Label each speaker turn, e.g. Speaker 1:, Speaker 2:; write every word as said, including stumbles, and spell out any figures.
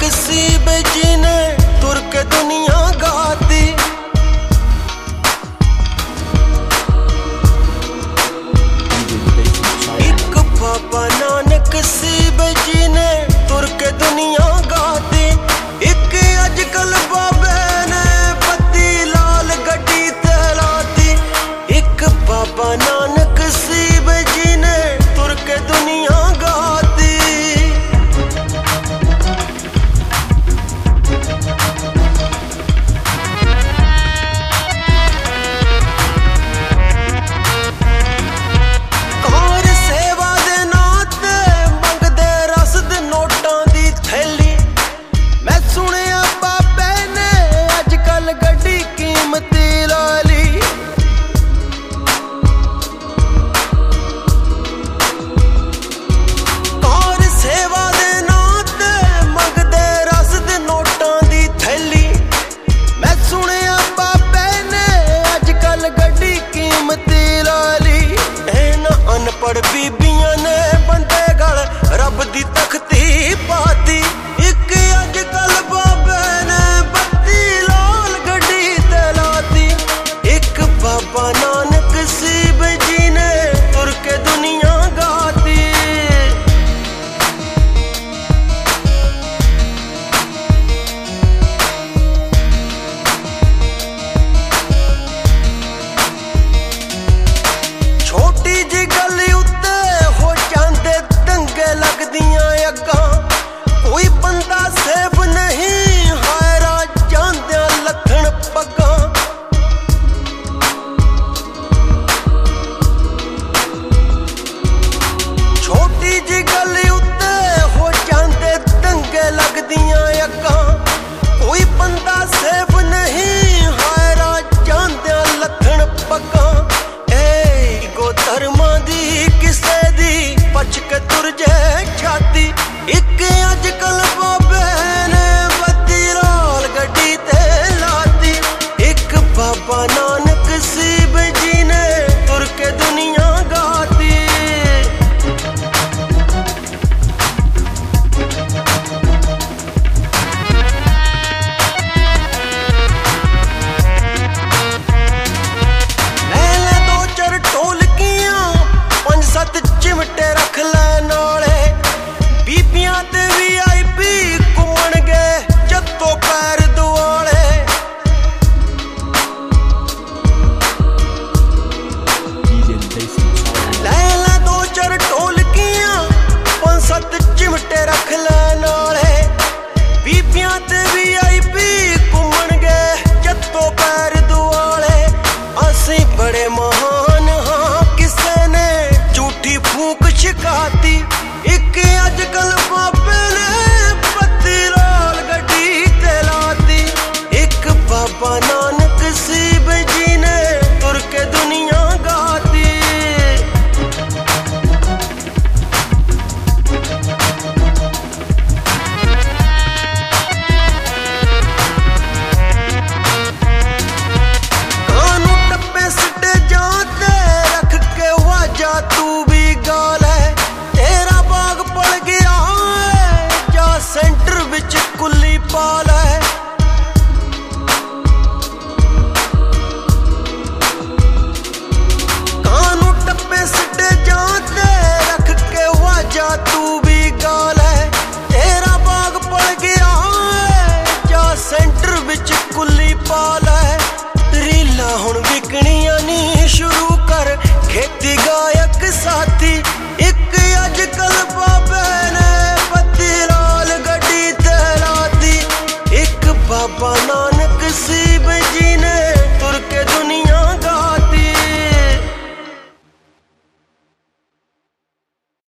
Speaker 1: नसीब जिने तुर के दुनिया गाती। एक बाबा नानक सीब जिने तुर के दुनिया गाती। एक अजकल बाबे ने पत्ती लाल गड्डी ते लाती। एक बाबा नानक सीब जिने तुर के दुनिया गाती। कार सेवा दे नाते मंगदे रसद नोटां दी थैली। मैं सुनिया बाबे ने अजकल गड्डी कीमती ला ली। कार सेवा दे नाते मंगदे रसद नोटां दी थैली। मैं सुनिया बाबे ने अजकल गड्डी कीमती ला ली। इन्हां अनपढ़ बीबियां ने बंदे गल रब दी तख्ती पाती। एक अजकल बाबे ने बत्ती लाल गड्डी ते लाती। एक बाबा नानक सीब जी ने तुर के दुनिया गाती। छोटी जी गली उत्ते हो जांदे दंगे लगदियां अग्गां। कोई बंदा सेफ नहीं हायरा जांदियां लथण पग्गां। छोटी जी गली उत्ते हो जांदे दंगे लगदियां अग्गां। कोई बंदा सेफ नहीं हायरा जांदियां लथण पग्गां। गो धर्मा दी किसे दी पछ के तुर जे छाती। एक अजकल बाबे ने बत्ती लाल गड्डी ते लाती। एक बाबा नानक सीब जी ने तुर के दुनिया गाती। सत चिमटे रख लै नाले। बीबियां ते वी आई पी घूमण गए जत्तो पैर दुआले। लै लै दो चार ढोलकियां पंज सत चिमटे रख लै नाले। बीबियां ते वी आई पी घूमण गए जत्तो पैर